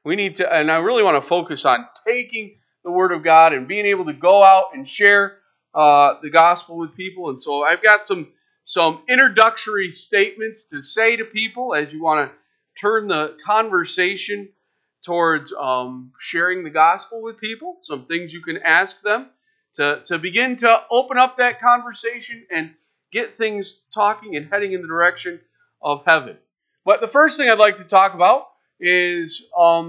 We need to, and I really want to focus on taking the Word of God and being able to go out and share the gospel with people. And so I've got some introductory statements to say to people as you want to turn the conversation towards sharing the gospel with people. Some things you can ask them to begin to open up that conversation and get things talking and heading in the direction of heaven. But the first thing I'd like to talk about is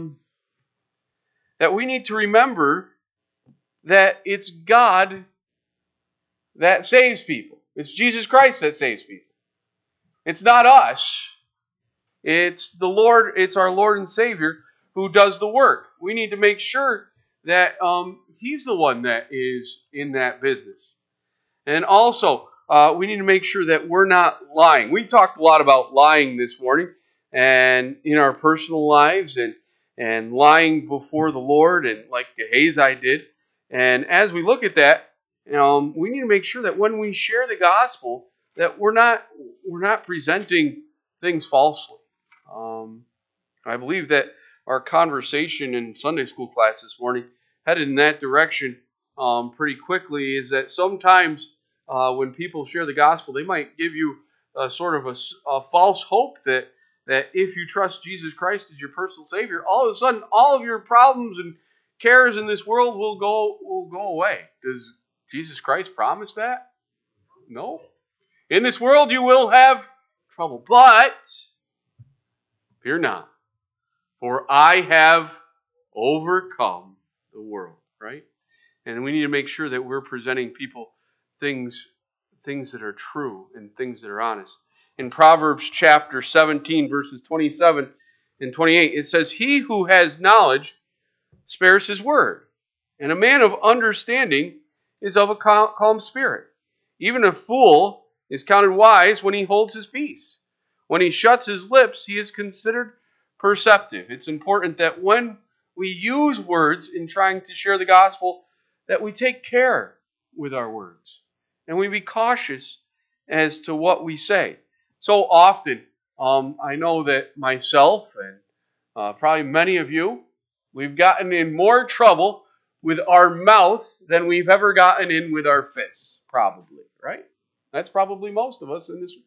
that we need to remember that it's God that saves people. It's Jesus Christ that saves people. It's not us. It's the Lord. It's our Lord and Savior who does the work. We need to make sure that He's the one that is in that business. And also, we need to make sure that we're not lying. We talked a lot about lying this morning, and in our personal lives, and lying before the Lord, and like Gehazi did. And as we look at that, we need to make sure that when we share the gospel, that we're not presenting things falsely. I believe that our conversation in Sunday school class this morning headed in that direction pretty quickly. Is that sometimes when people share the gospel, they might give you a sort of a false hope that if you trust Jesus Christ as your personal Savior, all of a sudden all of your problems and cares in this world will go away. Does Jesus Christ promise that? No. In this world you will have trouble, but fear not, for I have overcome the world, right? And we need to make sure that we're presenting people things that are true and things that are honest. In Proverbs chapter 17, verses 27 and 28, it says, "He who has knowledge spares his word, and a man of understanding is of a calm spirit. Even a fool is counted wise when he holds his peace. When he shuts his lips, he is considered perceptive." It's important that when we use words in trying to share the gospel, that we take care with our words, and we be cautious as to what we say. So often, I know that myself and probably many of you, we've gotten in more trouble with our mouth than we've ever gotten in with our fists, probably, right? That's probably most of us in this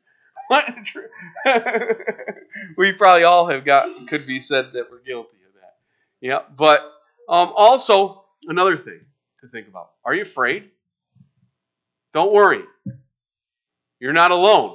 room. We probably all could be said that we're guilty of that. Yeah, but also another thing to think about. Are you afraid? Don't worry. You're not alone.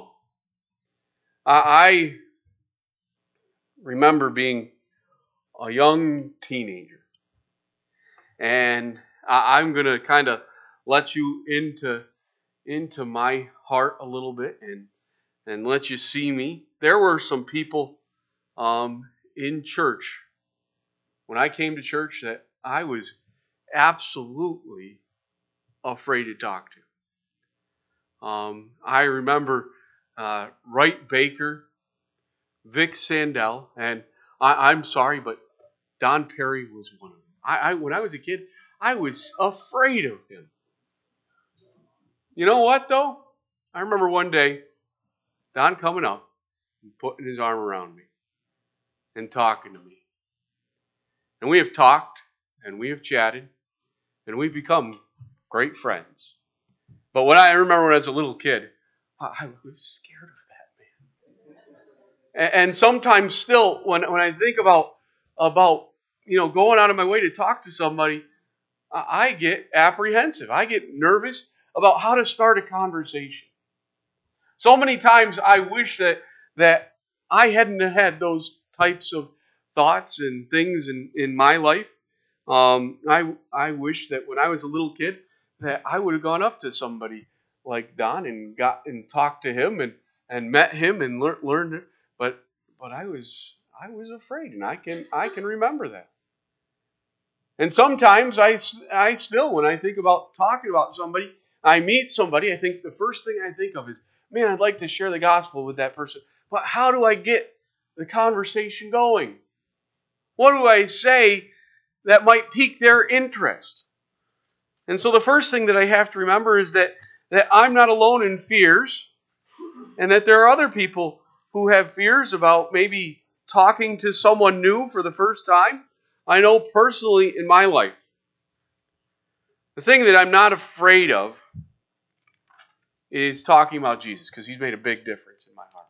I remember being a young teenager, and I'm going to kind of let you into my heart a little bit and let you see me. There were some people in church when I came to church that I was absolutely afraid to talk to. I remember Wright Baker, Vic Sandell, and I'm sorry, but Don Perry was one of them. When I was a kid, I was afraid of him. You know what, though? I remember one day, Don coming up and putting his arm around me and talking to me. And we have talked, and we have chatted, and we've become great friends. But I remember when I was a little kid, I was scared of that man. And sometimes still, when I think about going out of my way to talk to somebody, I get apprehensive. I get nervous about how to start a conversation. So many times I wish that I hadn't had those types of thoughts and things in my life. I wish that when I was a little kid that I would have gone up to somebody like Don and talked to him and met him and learned. But I was afraid, and I can remember that. And sometimes I still, when I think about talking about somebody, I meet somebody, I think the first thing I think of is, man, I'd like to share the gospel with that person. But how do I get the conversation going? What do I say that might pique their interest? And so the first thing that I have to remember is that I'm not alone in fears, and that there are other people who have fears about maybe talking to someone new for the first time. I know personally in my life, the thing that I'm not afraid of is talking about Jesus, because he's made a big difference in my heart.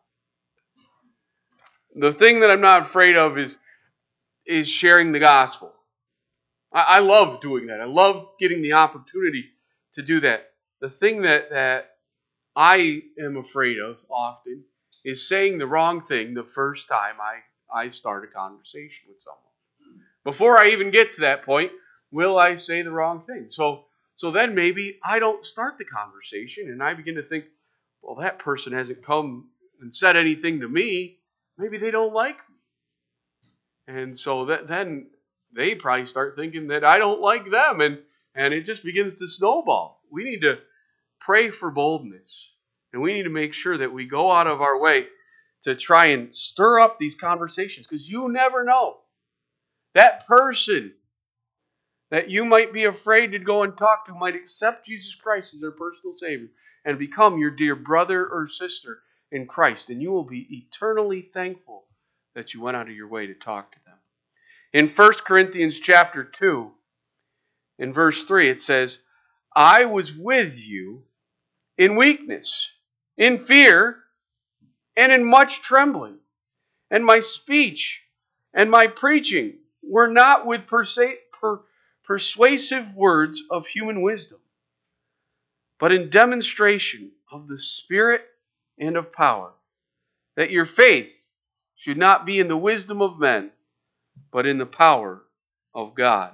The thing that I'm not afraid of is sharing the gospel. I love doing that. I love getting the opportunity to do that. The thing that I am afraid of often is saying the wrong thing the first time I start a conversation with someone. Before I even get to that point, will I say the wrong thing? So then maybe I don't start the conversation and I begin to think, well, that person hasn't come and said anything to me. Maybe they don't like me. And so then they probably start thinking that I don't like them, and it just begins to snowball. We need to pray for boldness, and we need to make sure that we go out of our way to try and stir up these conversations, because you never know. That person that you might be afraid to go and talk to might accept Jesus Christ as their personal Savior and become your dear brother or sister in Christ, and you will be eternally thankful that you went out of your way to talk to them. In 1 Corinthians chapter 2, in verse 3, it says, I was with you in weakness, in fear, and in much trembling. And my speech and my preaching were not with persuasive words of human wisdom, but in demonstration of the Spirit and of power, that your faith should not be in the wisdom of men, but in the power of God.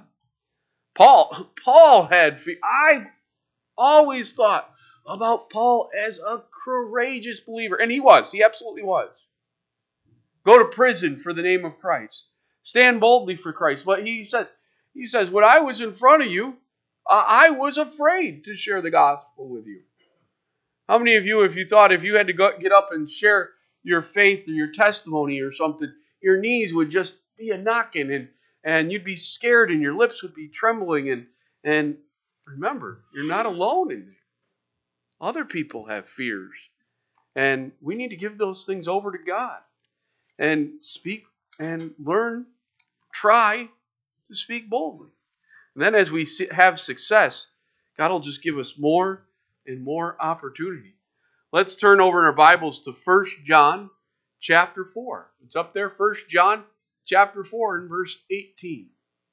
Paul had fear. I always thought about Paul as a courageous believer. And he was. He absolutely was. Go to prison for the name of Christ. Stand boldly for Christ. But he says, when I was in front of you, I was afraid to share the gospel with you. How many of you, if you thought if you had to get up and share your faith or your testimony or something, your knees would just be a knocking and you'd be scared and your lips would be trembling, and remember, you're not alone in there. Other people have fears. And we need to give those things over to God and speak and learn, try to speak boldly. And then as we have success, God will just give us more and more opportunity. Let's turn over in our Bibles to 1 John chapter 4. It's up there, 1 John chapter 4 and verse 18.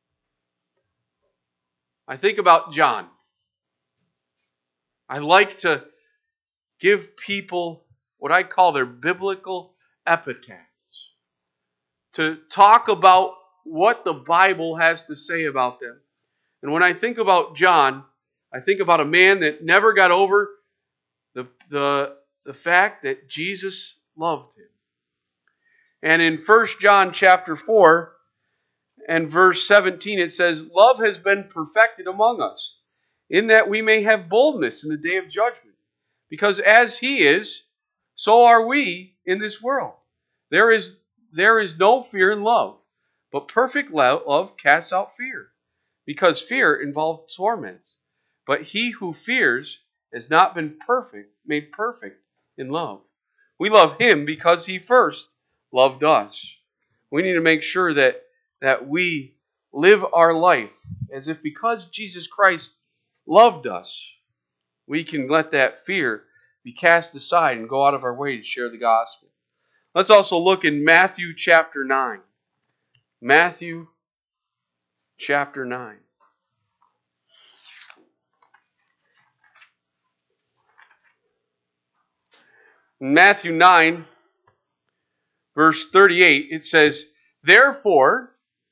I think about John. I like to give people what I call their biblical epitaphs, to talk about what the Bible has to say about them. And when I think about John, I think about a man that never got over the fact that Jesus loved him. And in 1 John chapter 4 and verse 17, it says, love has been perfected among us, in that we may have boldness in the day of judgment. Because as he is, so are we in this world. There is no fear in love, but perfect love casts out fear, because fear involves torment. But he who fears has not been made perfect in love. We love him because he first loved us. We need to make sure that we live our life as if because Jesus Christ loved us, we can let that fear be cast aside and go out of our way to share the gospel. Let's also look in Matthew chapter 9. Matthew chapter 9. In Matthew 9, verse 38, it says, therefore,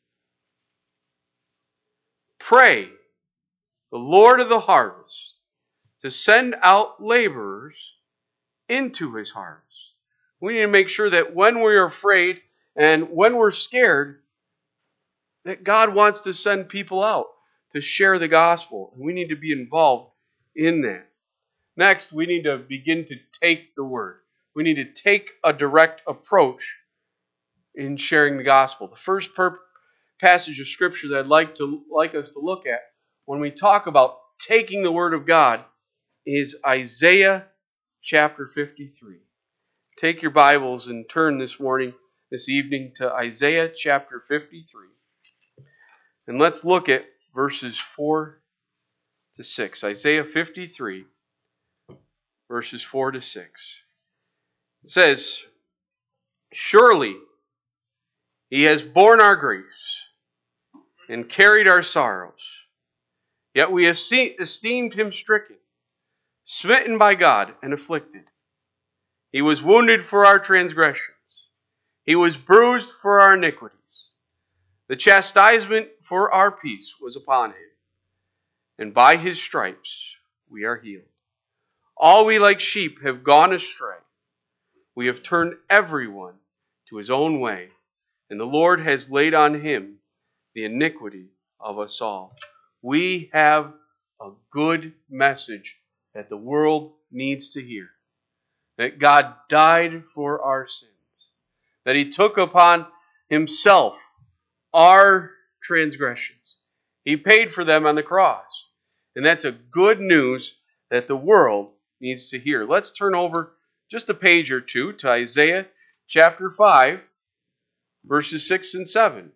pray the Lord of the harvest to send out laborers into his harvest. We need to make sure that when we're afraid and when we're scared, that God wants to send people out to share the gospel. And we need to be involved in that. Next, we need to begin to take the word. We need to take a direct approach in sharing the gospel. The first passage of Scripture that I'd like us to look at when we talk about taking the word of God is Isaiah chapter 53. Take your Bibles and turn this evening to Isaiah chapter 53. And let's look at verses 4 to 6. Isaiah 53, verses 4 to 6. It says, "Surely he has borne our griefs and carried our sorrows. Yet we esteemed him stricken, smitten by God, and afflicted. He was wounded for our transgressions. He was bruised for our iniquities. The chastisement for our peace was upon him, and by his stripes we are healed. All we like sheep have gone astray. We have turned everyone to his own way, and the Lord has laid on him the iniquity of us all." We have a good message that the world needs to hear. That God died for our sins. That he took upon himself our transgressions. He paid for them on the cross. And that's a good news that the world needs to hear. Let's turn over just a page or two to Isaiah chapter 5, verses 6 and 7.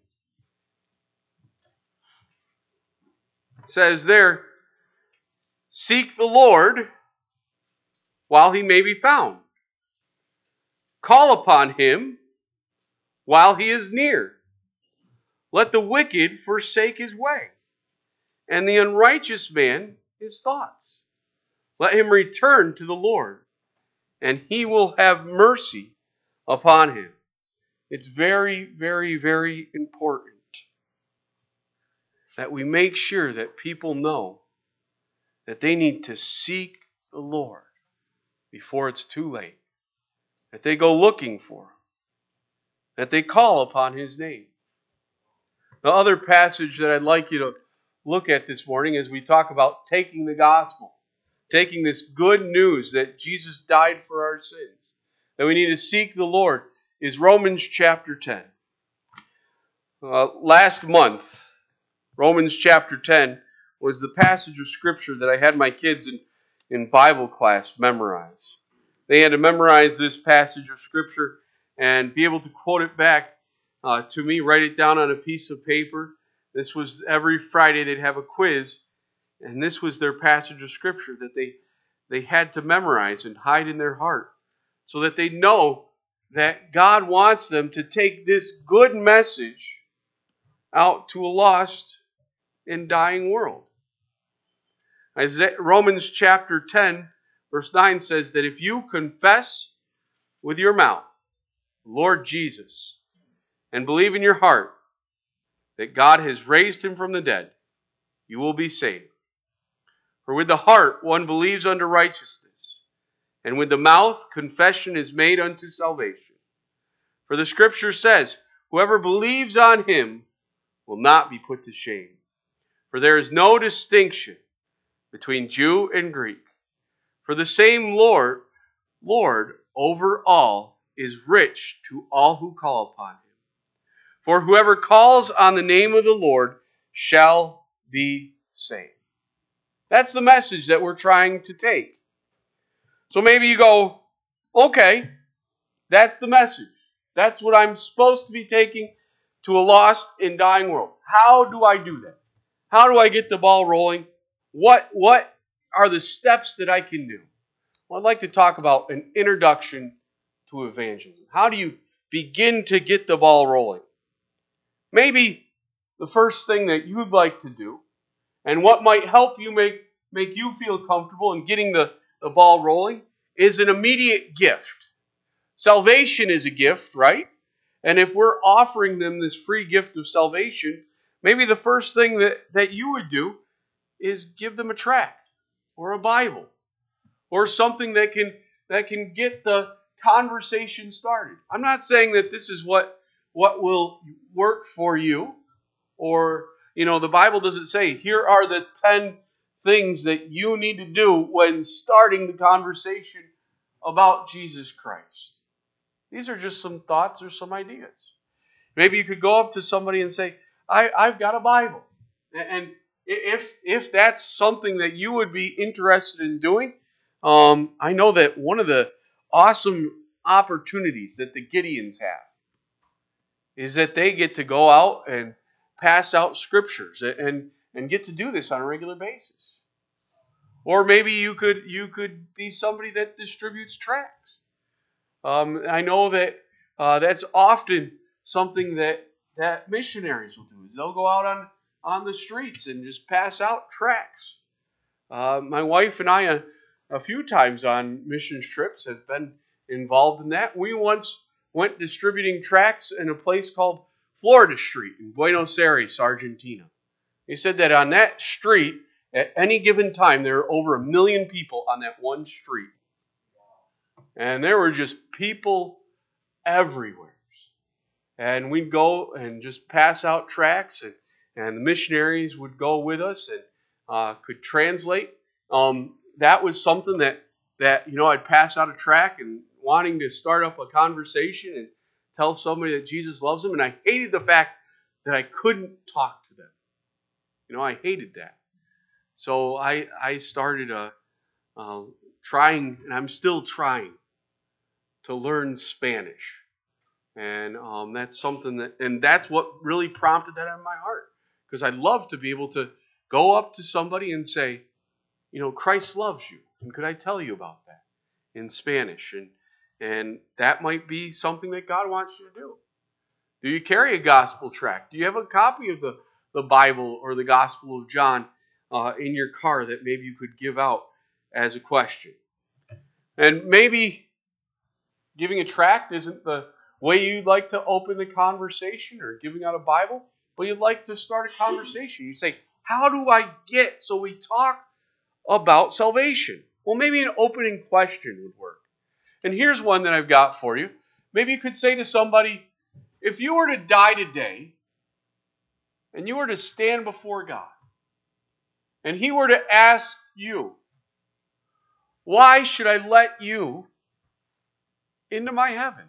It says there, "Seek the Lord while he may be found. Call upon him while he is near. Let the wicked forsake his way, and the unrighteous man his thoughts. Let him return to the Lord, and he will have mercy upon him." It's very, very, very important that we make sure that people know that they need to seek the Lord before it's too late. That they go looking for him. That they call upon his name. The other passage that I'd like you to look at this morning as we talk about taking the gospel, taking this good news that Jesus died for our sins, that we need to seek the Lord, is Romans chapter 10. Last month, Romans chapter 10 was the passage of Scripture that I had my kids in Bible class memorize. They had to memorize this passage of Scripture and be able to quote it back to me, write it down on a piece of paper. This was every Friday they'd have a quiz, and this was their passage of Scripture that they had to memorize and hide in their heart so that they know that God wants them to take this good message out to a lost and dying world. Romans chapter 10, verse 9 says that if you confess with your mouth, Lord Jesus, and believe in your heart that God has raised him from the dead, you will be saved. For with the heart one believes unto righteousness, and with the mouth confession is made unto salvation. For the Scripture says, whoever believes on him will not be put to shame. For there is no distinction between Jew and Greek. For the same Lord over all is rich to all who call upon him. For whoever calls on the name of the Lord shall be saved. That's the message that we're trying to take. So maybe you go, okay, that's the message. That's what I'm supposed to be taking to a lost and dying world. How do I do that? How do I get the ball rolling? What are the steps that I can do? Well, I'd like to talk about an introduction to evangelism. How do you begin to get the ball rolling? Maybe the first thing that you'd like to do, and what might help you make you feel comfortable in getting the ball rolling, is an immediate gift. Salvation is a gift, right? And if we're offering them this free gift of salvation, maybe the first thing that you would do is give them a tract or a Bible or something that can get the conversation started. I'm not saying that this is what will work for you, or the Bible doesn't say here are the 10 things that you need to do when starting the conversation about Jesus Christ. These are just some thoughts or some ideas. Maybe you could go up to somebody and say, I've got a Bible. And if that's something that you would be interested in doing, I know that one of the awesome opportunities that the Gideons have is that they get to go out and pass out scriptures and get to do this on a regular basis. Or maybe you could be somebody that distributes tracts. I know that that's often something that missionaries will do. Is they'll go out on the streets and just pass out tracts. My wife and I, a few times on missions trips, have been involved in that. We once went distributing tracts in a place called Florida Street in Buenos Aires, Argentina. They said that on that street, at any given time, there were over 1 million people on that one street. And there were just people everywhere. And we'd go and just pass out tracts, and the missionaries would go with us and could translate. That was something that I'd pass out a tract and wanting to start up a conversation and tell somebody that Jesus loves them. And I hated the fact that I couldn't talk to them. I hated that. So I started trying, and I'm still trying to learn Spanish. And that's something that's what really prompted that in my heart. Because I'd love to be able to go up to somebody and say, Christ loves you. And could I tell you about that in Spanish? And that might be something that God wants you to do. Do you carry a gospel tract? Do you have a copy of the Bible or the Gospel of John in your car that maybe you could give out as a question? And maybe giving a tract isn't the way you'd like to open the conversation or giving out a Bible, but you'd like to start a conversation. You say, how do I get so we talk about salvation? Well, maybe an opening question would work. And here's one that I've got for you. Maybe you could say to somebody, if you were to die today and you were to stand before God and He were to ask you, why should I let you into my heaven?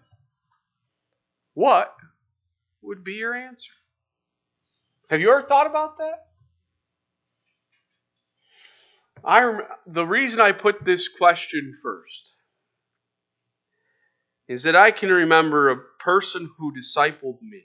What would be your answer? Have you ever thought about that? The reason I put this question first is that I can remember a person who discipled me.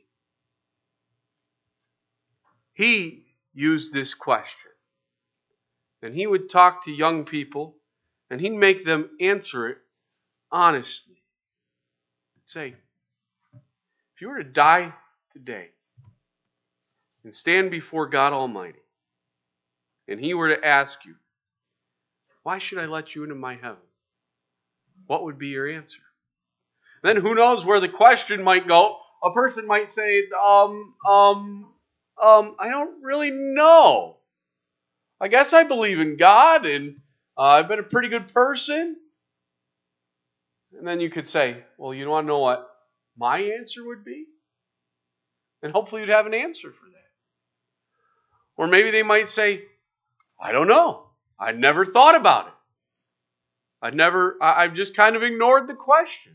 He used this question. And he would talk to young people and he'd make them answer it honestly. He'd say, if you were to die today and stand before God Almighty and He were to ask you, why should I let you into my heaven? What would be your answer? Then who knows where the question might go. A person might say, I don't really know. I guess I believe in God and I've been a pretty good person. And then you could say, well, you want to know what my answer would be? And hopefully you'd have an answer for that. Or maybe they might say, I don't know. I never thought about it. I've just kind of ignored the question.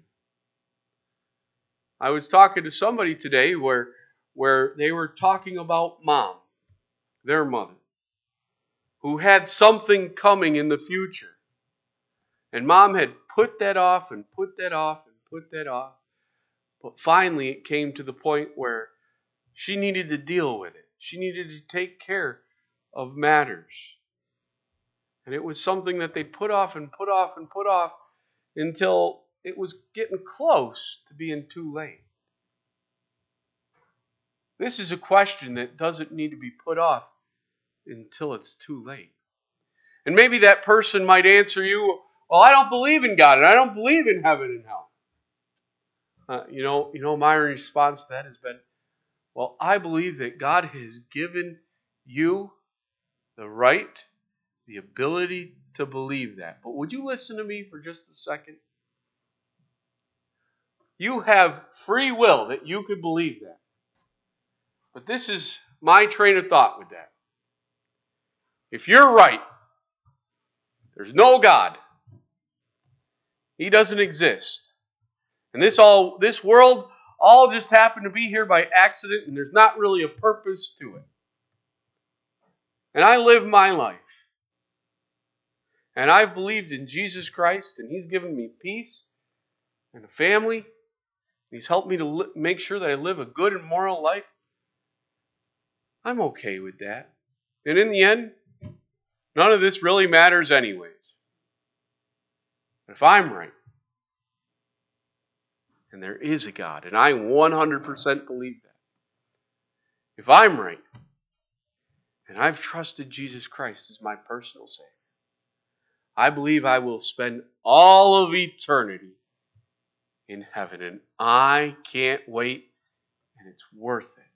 I was talking to somebody today where they were talking about Mom, their mother, who had something coming in the future. And Mom had put that off and put that off and put that off. But finally it came to the point where she needed to deal with it. She needed to take care of matters. And it was something that they put off and put off and put off until it was getting close to being too late. This is a question that doesn't need to be put off until it's too late. And maybe that person might answer you, well, I don't believe in God and I don't believe in heaven and hell. My response to that has been, well, I believe that God has given you the right, the ability to believe that. But would you listen to me for just a second? You have free will that you could believe that. But this is my train of thought with that. If you're right, there's no God. He doesn't exist. And this world all just happened to be here by accident, and there's not really a purpose to it. And I live my life. And I've believed in Jesus Christ, and He's given me peace and a family. He's helped me to make sure that I live a good and moral life. I'm okay with that. And in the end, none of this really matters anyways. If I'm right, and there is a God, and I 100% believe that. If I'm right, and I've trusted Jesus Christ as my personal Savior, I believe I will spend all of eternity in heaven, and I can't wait, and it's worth it.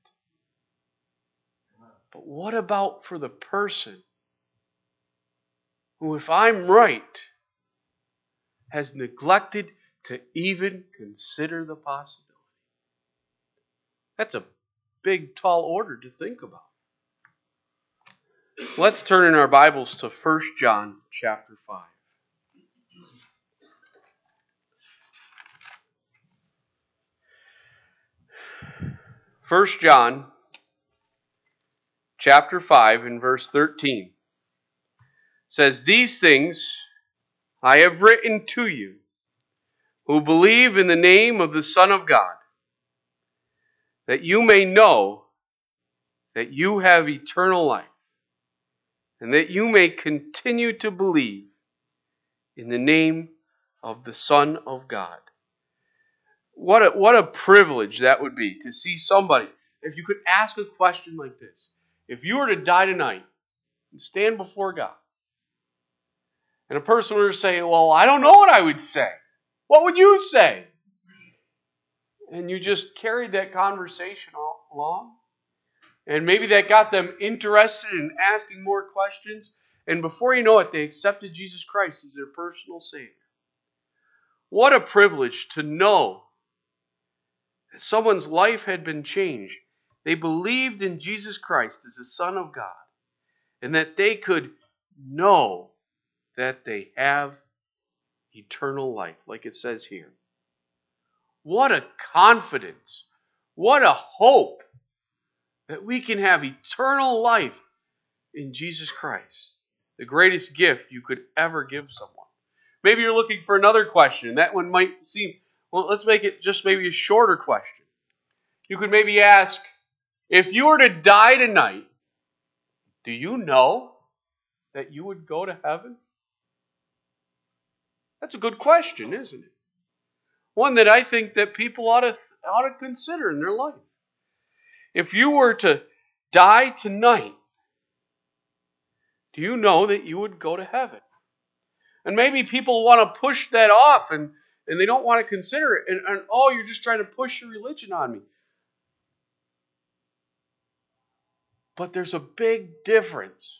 But what about for the person who, if I'm right, has neglected to even consider the possibility? That's a big, tall order to think about. Let's turn in our Bibles to 1 John chapter 5. 1 John chapter 5 and verse 13 says, "These things I have written to you who believe in the name of the Son of God, that you may know that you have eternal life, and that you may continue to believe in the name of the Son of God." What a privilege that would be to see somebody. If you could ask a question like this, if you were to die tonight and stand before God, and a person were to say, "Well, I don't know what I would say," what would you say? And you just carried that conversation along, and maybe that got them interested in asking more questions, and before you know it, they accepted Jesus Christ as their personal Savior. What a privilege to know that someone's life had been changed. They believed in Jesus Christ as the Son of God, and that they could know that they have eternal life, like it says here. What a confidence, what a hope that we can have eternal life in Jesus Christ, the greatest gift you could ever give someone. Maybe you're looking for another question, and that one might seem, well, let's make it just maybe a shorter question. You could maybe ask, if you were to die tonight, do you know that you would go to heaven? That's a good question, isn't it? One that I think that people ought to consider in their life. If you were to die tonight, do you know that you would go to heaven? And maybe people want to push that off and they don't want to consider it. And oh, you're just trying to push your religion on me. But there's a big difference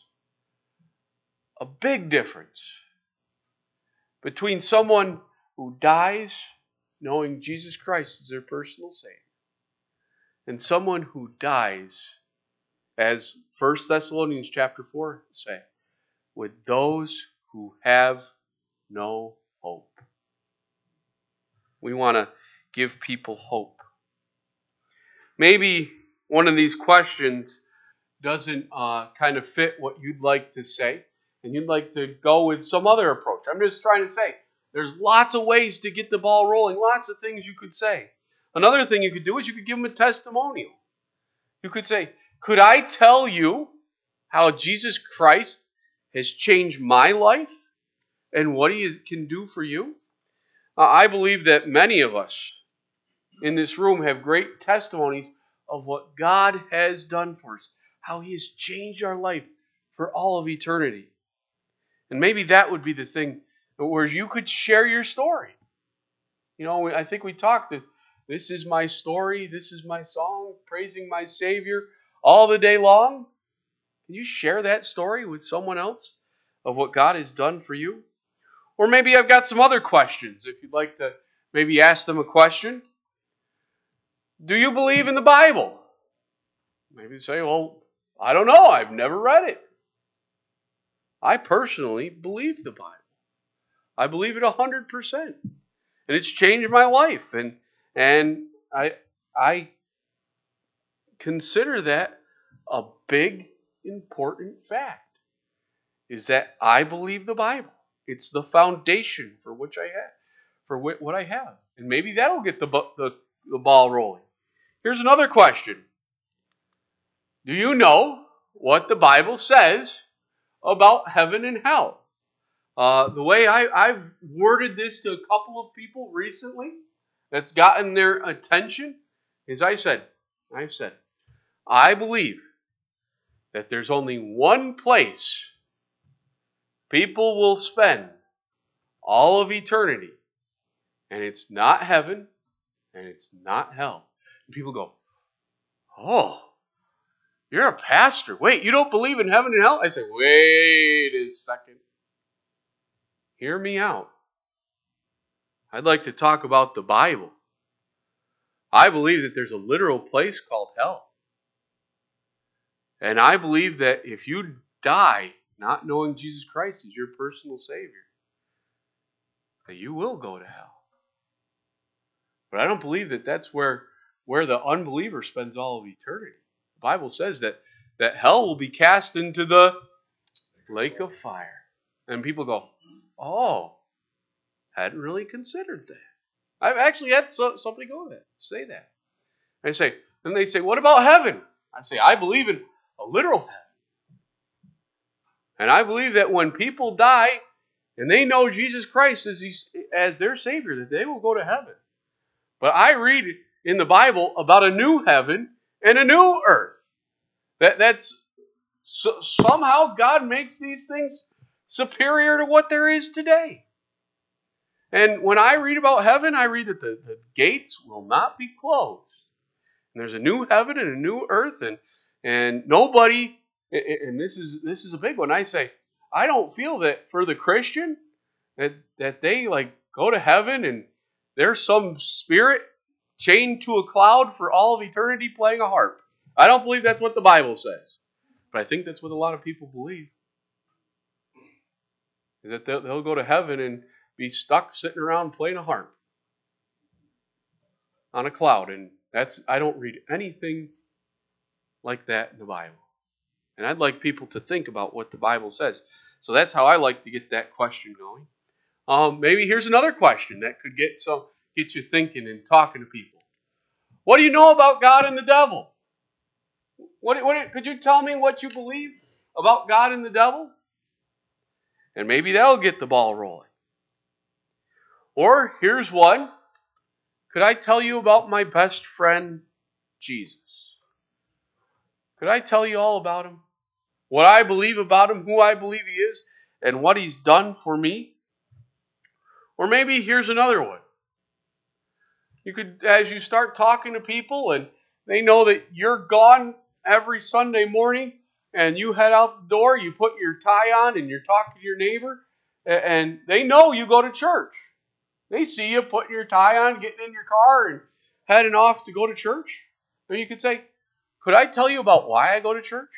between someone who dies knowing Jesus Christ is their personal Savior and someone who dies, as 1 Thessalonians chapter 4 say, with those who have no hope. We want to give people hope. Maybe one of these questions doesn't kind of fit what you'd like to say, and you'd like to go with some other approach. I'm just trying to say, there's lots of ways to get the ball rolling, lots of things you could say. Another thing you could do is you could give them a testimonial. You could say, could I tell you how Jesus Christ has changed my life and what He can do for you? I believe that many of us in this room have great testimonies of what God has done for us, how He has changed our life for all of eternity. And maybe that would be the thing where you could share your story. You know, I think we talked that this is my story, this is my song, praising my Savior all the day long. Can you share that story with someone else of what God has done for you? Or maybe I've got some other questions. If you'd like to maybe ask them a question. Do you believe in the Bible? Maybe say, well, I don't know. I've never read it. I personally believe the Bible. I believe it 100%. And it's changed my life. And I consider that a big, important fact. Is that I believe the Bible. It's the foundation for what I have. And maybe that'll get the ball rolling. Here's another question. Do you know what the Bible says about heaven and hell? The way I've worded this to a couple of people recently that's gotten their attention is I've said, I believe that there's only one place people will spend all of eternity, and it's not heaven, and it's not hell. And people go, oh, you're a pastor. Wait, you don't believe in heaven and hell? I say, wait a second. Hear me out. I'd like to talk about the Bible. I believe that there's a literal place called hell. And I believe that if you die not knowing Jesus Christ as your personal Savior, that you will go to hell. But I don't believe that that's where the unbeliever spends all of eternity. The Bible says that hell will be cast into the lake of fire. And people go, oh, hadn't really considered that. I've actually had somebody say that. Then they say, what about heaven? I say, I believe in a literal heaven. And I believe that when people die and they know Jesus Christ as their Savior, that they will go to heaven. But I read in the Bible about a new heaven and a new earth. Somehow God makes these things superior to what there is today. And when I read about heaven, I read that the gates will not be closed. And there's a new heaven and a new earth, and nobody, and this is a big one. I say, I don't feel that for the Christian that they like go to heaven and there's some spirit chained to a cloud for all of eternity playing a harp. I don't believe that's what the Bible says. But I think that's what a lot of people believe. Is that they'll go to heaven and be stuck sitting around playing a harp on a cloud. And I don't read anything like that in the Bible. And I'd like people to think about what the Bible says. So that's how I like to get that question going. Maybe here's another question that could get you thinking and talking to people. What do you know about God and the devil? Could you tell me what you believe about God and the devil? And maybe that'll get the ball rolling. Or here's one. Could I tell you about my best friend, Jesus? Could I tell you all about him? What I believe about him, who I believe he is, and what he's done for me? Or maybe here's another one. You could, as you start talking to people and they know that you're gone every Sunday morning and you head out the door, you put your tie on and you're talking to your neighbor, and they know you go to church. They see you putting your tie on, getting in your car and heading off to go to church. Then you could say, could I tell you about why I go to church?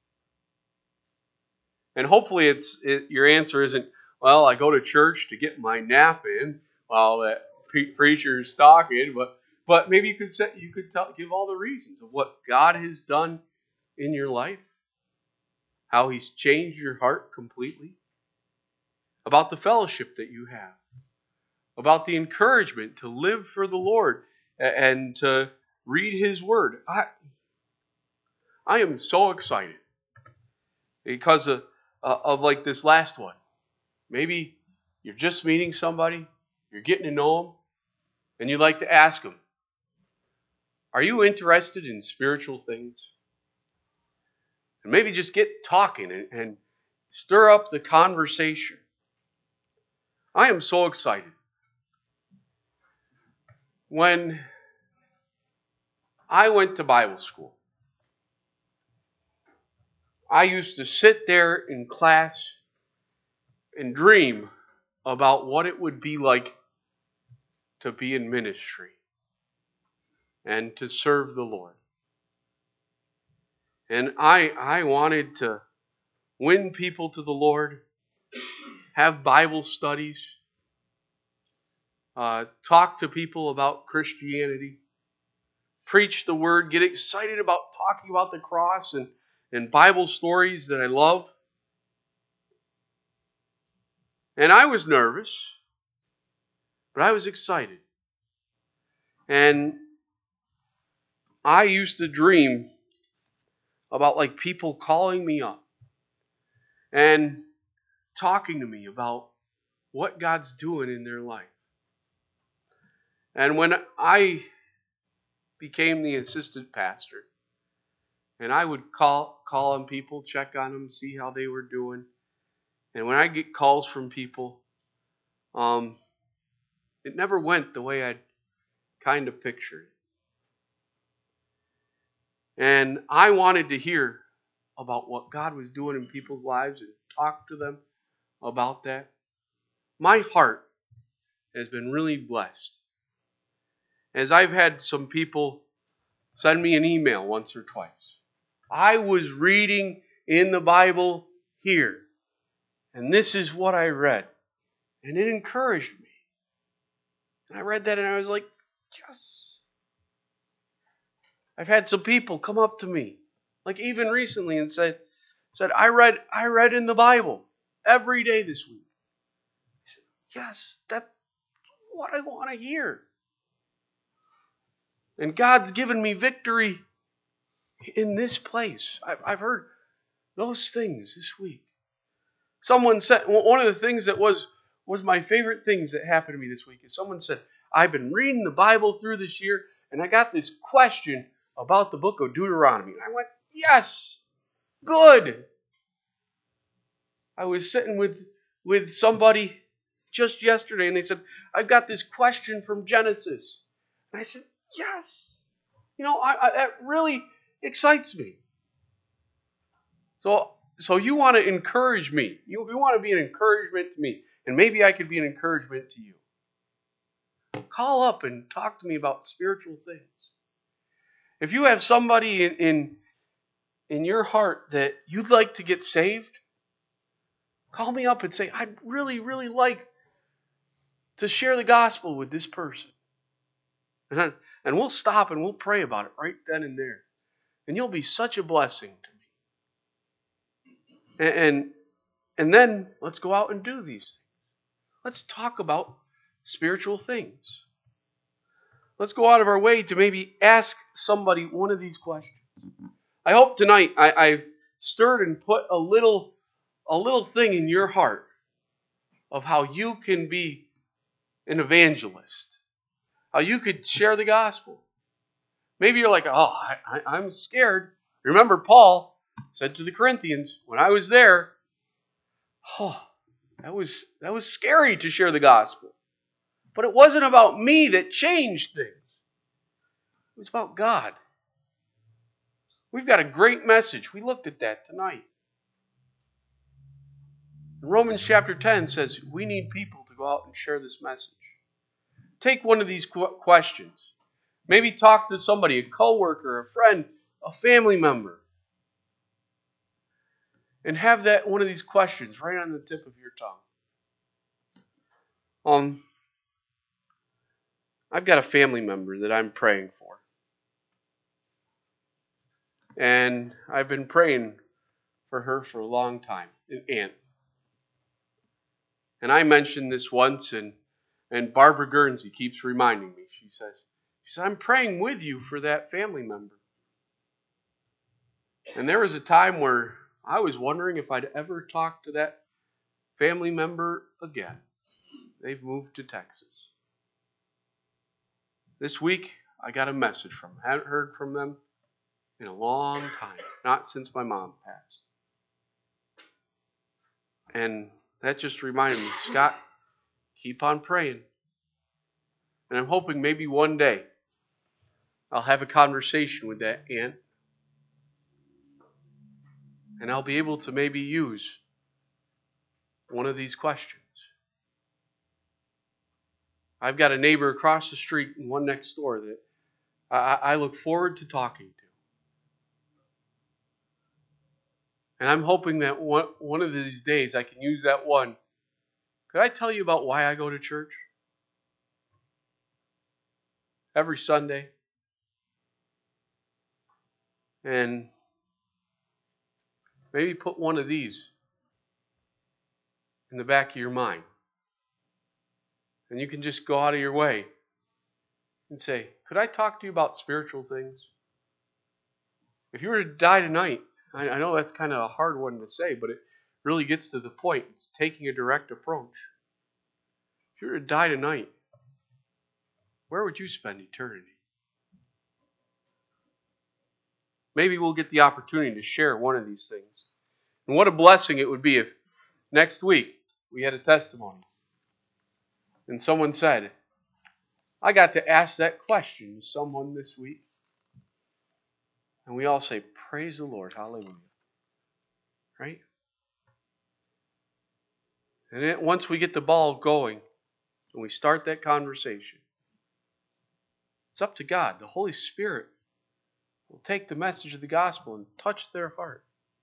And hopefully your answer isn't, well, I go to church to get my nap in while that preacher is talking, but maybe you could give all the reasons of what God has done in your life, how he's changed your heart completely, about the fellowship that you have, about the encouragement to live for the Lord and to read his word. I am so excited because of like this last one. Maybe you're just meeting somebody, you're getting to know them, and you'd like to ask them, are you interested in spiritual things? And maybe just get talking and stir up the conversation. I am so excited. When I went to Bible school, I used to sit there in class and dream about what it would be like to be in ministry and to serve the Lord. And I wanted to win people to the Lord, have Bible studies, talk to people about Christianity, preach the word, get excited about talking about the cross and Bible stories that I love. And I was nervous, but I was excited. And I used to dream about like people calling me up and talking to me about what God's doing in their life. And when I became the assistant pastor, and I would call on people, check on them, see how they were doing. And when I get calls from people, it never went the way I'd kind of pictured it. And I wanted to hear about what God was doing in people's lives and talk to them about that. My heart has been really blessed as I've had some people send me an email once or twice. I was reading in the Bible here, and this is what I read. And it encouraged me. And I read that and I was like, yes. I've had some people come up to me, like even recently, and said, I read in the Bible every day this week. I said, yes, that's what I want to hear. And God's given me victory in this place. I've heard those things this week. Someone said, one of the things that was my favorite things that happened to me this week is someone said, I've been reading the Bible through this year and I got this question about the book of Deuteronomy. And I went, yes, good. I was sitting with somebody just yesterday and they said, I've got this question from Genesis. And I said, yes. That really excites me. So you want to encourage me. You want to be an encouragement to me. And maybe I could be an encouragement to you. Call up and talk to me about spiritual things. If you have somebody in your heart that you'd like to get saved, call me up and say, I'd really, really like to share the gospel with this person. And we'll stop and we'll pray about it right then and there. And you'll be such a blessing to me. And then let's go out and do these things. Let's talk about spiritual things. Let's go out of our way to maybe ask somebody one of these questions. I hope tonight I've stirred and put a little thing in your heart of how you can be an evangelist, how you could share the gospel. Maybe you're like, oh, I'm scared. Remember, Paul said to the Corinthians, when I was there, oh, that was scary to share the gospel. But it wasn't about me that changed things. It was about God. We've got a great message. We looked at that tonight. Romans chapter 10 says we need people to go out and share this message. Take one of these questions. Maybe talk to somebody, a coworker, a friend, a family member. And have that one of these questions right on the tip of your tongue. I've got a family member that I'm praying for. And I've been praying for her for a long time, an aunt. And I mentioned this once, and Barbara Guernsey keeps reminding me. She says, I'm praying with you for that family member. And there was a time where I was wondering if I'd ever talk to that family member again. They've moved to Texas. This week, I got a message from them. I haven't heard from them in a long time. Not since my mom passed. And that just reminded me, Scott, keep on praying. And I'm hoping maybe one day I'll have a conversation with that aunt. And I'll be able to maybe use one of these questions. I've got a neighbor across the street and one next door that I look forward to talking to. And I'm hoping that one of these days I can use that one. Could I tell you about why I go to church? Every Sunday. And maybe put one of these in the back of your mind. And you can just go out of your way and say, could I talk to you about spiritual things? If you were to die tonight, I know that's kind of a hard one to say, but it really gets to the point. It's taking a direct approach. If you were to die tonight, where would you spend eternity? Maybe we'll get the opportunity to share one of these things. And what a blessing it would be if next week we had a testimony and someone said, I got to ask that question to someone this week. And we all say, praise the Lord, hallelujah. Right? And then once we get the ball going and we start that conversation, it's up to God. The Holy Spirit will take the message of the gospel and touch their heart.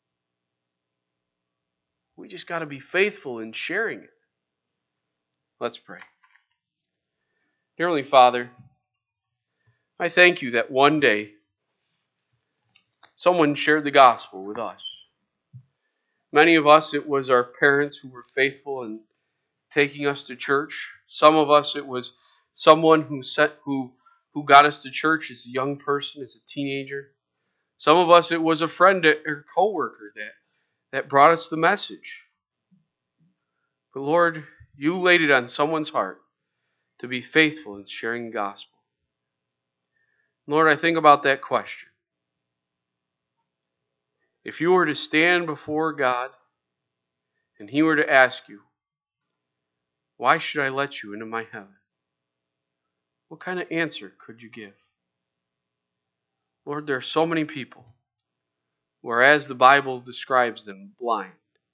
We just got to be faithful in sharing it. Let's pray. Dear Heavenly Father, I thank you that one day someone shared the gospel with us. Many of us, it was our parents who were faithful in taking us to church. Some of us, it was someone who got us to church as a young person, as a teenager. Some of us, it was a friend or coworker that brought us the message. But Lord, you laid it on someone's heart to be faithful in sharing the gospel. Lord, I think about that question. If you were to stand before God and He were to ask you, why should I let you into my heaven? What kind of answer could you give? Lord, there are so many people who are, as the Bible describes them, blind.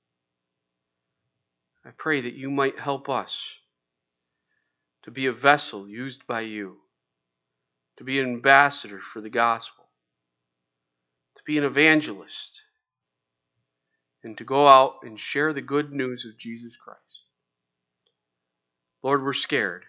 I pray that you might help us to be a vessel used by you, to be an ambassador for the gospel, to be an evangelist, and to go out and share the good news of Jesus Christ. Lord, we're scared.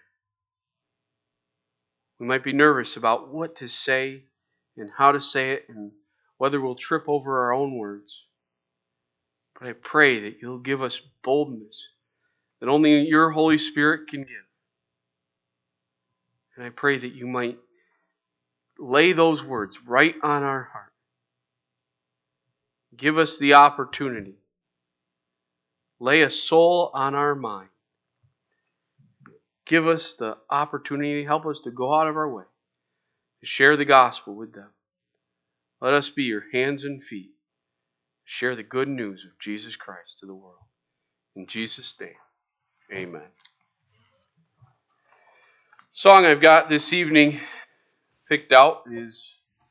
We might be nervous about what to say and how to say it and whether we'll trip over our own words. But I pray that you'll give us boldness that only your Holy Spirit can give. And I pray that you might lay those words right on our heart. Give us the opportunity. Lay a soul on our mind. Give us the opportunity. Help us to go out of our way to share the gospel with them. Let us be your hands and feet. Share the good news of Jesus Christ to the world. In Jesus' name, amen. Song I've got this evening picked out is